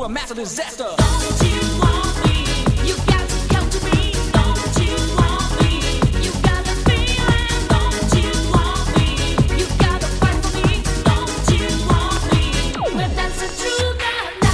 a massive disaster. Don't you want me? You got to come to me. Don't you want me? You got a feeling. Don't you want me? You got to fight for me. Don't you want me? We're dancing through the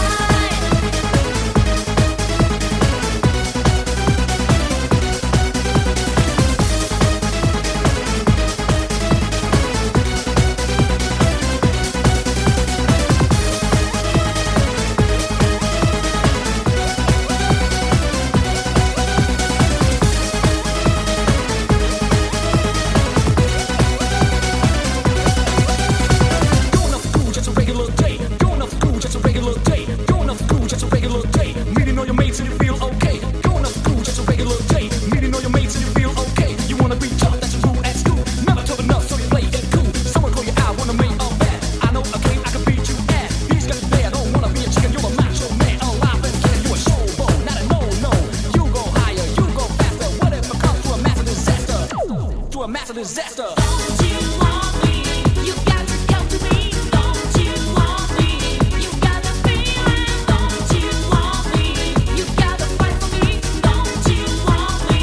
a massive disaster. Don't you want me? You got to come to me. Don't you want me? You got a feeling. Don't you want me? You got to fight for me. Don't you want me?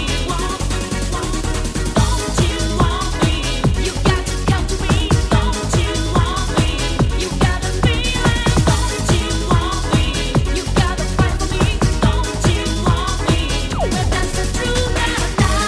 Don't you want me? You got to come to me. Don't you want me? You got a feeling. Don't you want me? You got to fight for me. Don't you want me? We're dancing through the night.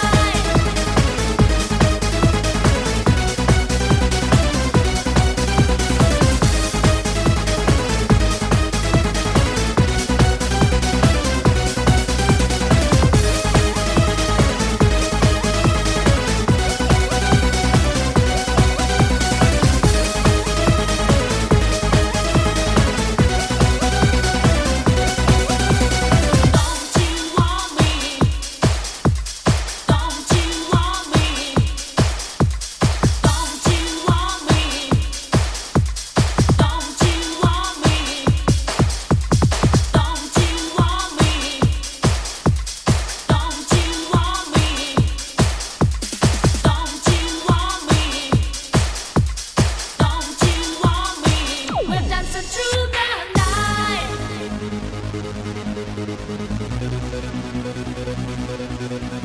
We're dancing through the night.